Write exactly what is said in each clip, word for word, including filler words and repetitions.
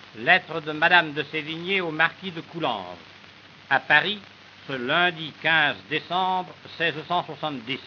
Lettre de Madame de Sévigné au marquis de Coulanges, à Paris, ce lundi quinze décembre seize cent soixante-dix.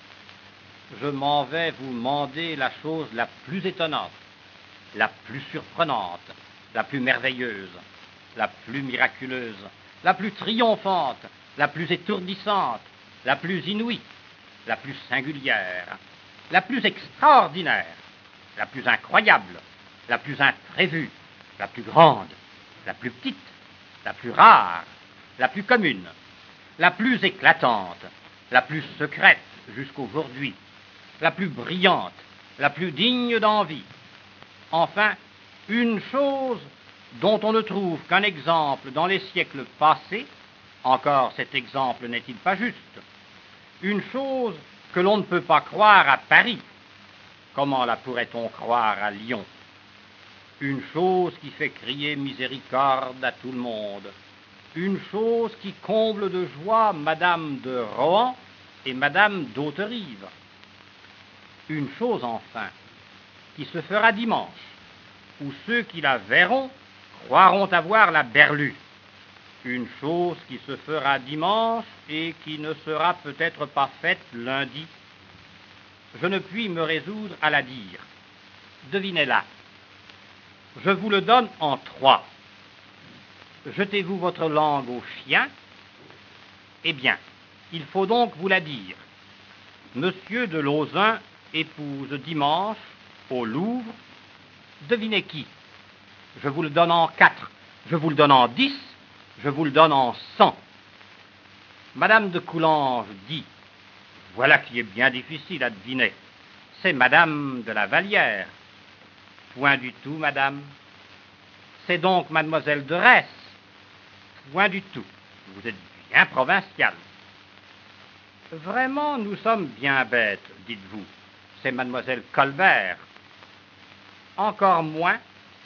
Je m'en vais vous mander la chose la plus étonnante, la plus surprenante, la plus merveilleuse, la plus miraculeuse, la plus triomphante, la plus étourdissante, la plus inouïe, la plus singulière, la plus extraordinaire, la plus incroyable, la plus imprévue, la plus grande, la plus petite, la plus rare, la plus commune, la plus éclatante, la plus secrète jusqu'aujourd'hui, la plus brillante, la plus digne d'envie. Enfin, une chose dont on ne trouve qu'un exemple dans les siècles passés, encore cet exemple n'est-il pas juste, une chose que l'on ne peut pas croire à Paris, comment la pourrait-on croire à Lyon? Une chose qui fait crier miséricorde à tout le monde, une chose qui comble de joie Madame de Rohan et Madame d'Hauterive, une chose enfin qui se fera dimanche, où ceux qui la verront croiront avoir la berlue, une chose qui se fera dimanche et qui ne sera peut-être pas faite lundi. Je ne puis me résoudre à la dire. Devinez-la. Je vous le donne en trois. Jetez-vous votre langue au chien. Eh bien, il faut donc vous la dire. Monsieur de Lauzun épouse dimanche au Louvre. Devinez qui? Je vous le donne en quatre. Je vous le donne en dix. Je vous le donne en cent. Madame de Coulanges dit, voilà qui est bien difficile à deviner, c'est Madame de la Vallière. Point du tout, madame. C'est donc mademoiselle de Retz. Point du tout. Vous êtes bien provincial. Vraiment, nous sommes bien bêtes, dites-vous. C'est mademoiselle Colbert. Encore moins.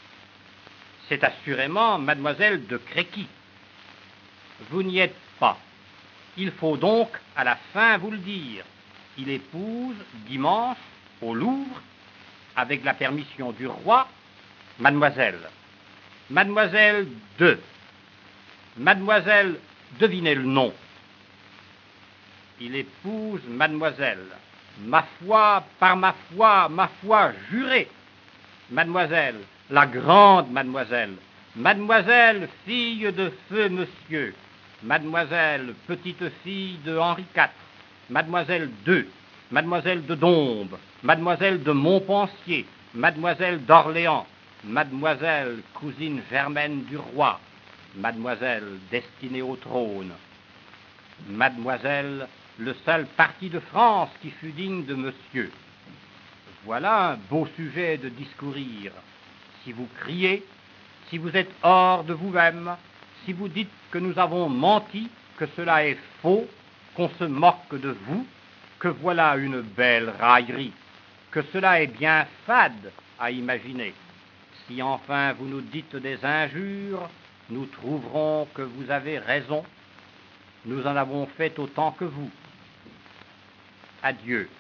C'est assurément mademoiselle de Créqui. Vous n'y êtes pas. Il faut donc à la fin vous le dire. Il épouse dimanche au Louvre, avec la permission du roi, mademoiselle. Mademoiselle de. Mademoiselle, devinez le nom. Il épouse mademoiselle. Ma foi, par ma foi, ma foi jurée. Mademoiselle, la grande mademoiselle. Mademoiselle, fille de feu monsieur. Mademoiselle, petite-fille de Henri quatre. Mademoiselle deux. Mademoiselle de Dombes, Mademoiselle de Montpensier, Mademoiselle d'Orléans, Mademoiselle cousine germaine du roi, Mademoiselle destinée au trône, Mademoiselle le seul parti de France qui fut digne de monsieur. Voilà un beau sujet de discourir. Si vous criez, si vous êtes hors de vous-même, si vous dites que nous avons menti, que cela est faux, qu'on se moque de vous, que voilà une belle raillerie, que cela est bien fade à imaginer. Si enfin vous nous dites des injures, nous trouverons que vous avez raison. Nous en avons fait autant que vous. Adieu.